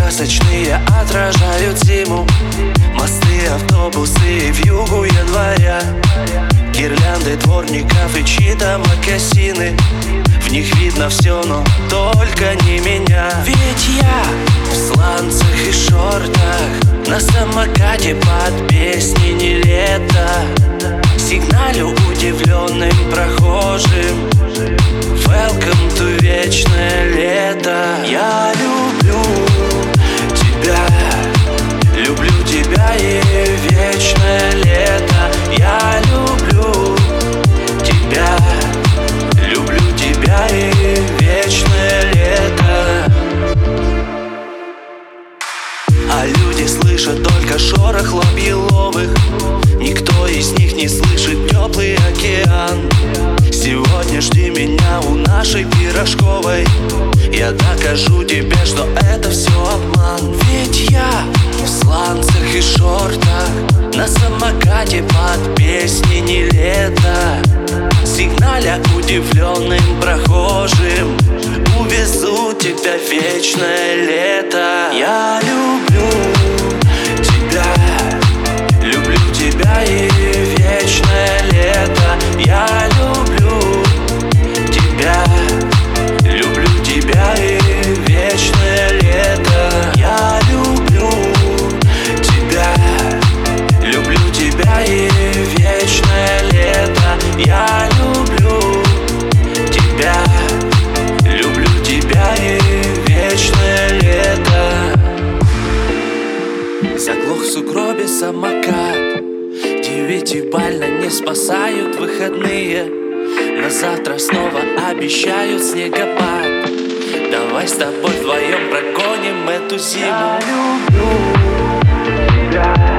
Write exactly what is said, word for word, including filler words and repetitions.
красочные отражают зиму. Мосты, автобусы в югу января, гирлянды дворников и чьи-то мокасины. В них видно все, но только не меня. Ведь я в сланцах и шортах, на самокате под песни не лето. Сигналю удивленным прохожим: Welcome to вечное лето. Я люблю тебя, люблю тебя и вечное лето. Я люблю тебя, люблю тебя и вечное лето. А люди слышат только шорох лобьеловых, никто из них не слышит теплый океан. Сегодня жди меня у нашей пирожковой, я докажу тебе, что это все обман. Ведь я в сланцах и шортах, на самокате под песни не лето. Сигналя удивленным прохожим: увезу тебя в вечное лето. Я люблю тебя, люблю тебя и вечное лето. Я люблю тебя, люблю тебя и вечное лето. Я люблю тебя, люблю тебя и вечное лето. Я люблю тебя, люблю тебя и вечное лето. Заглох в сугробе самокат, девятибально не спасают выходные. На завтра снова обещают снегопад. Давай с тобой вдвоем прогоним эту зиму. Я люблю тебя.